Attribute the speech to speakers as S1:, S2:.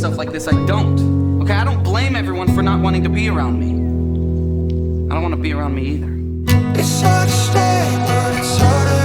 S1: stuff like this, I don't. Okay, I don't blame everyone for not wanting to be around me. I don't want to be around me either.
S2: It's hard to stay, but it's harder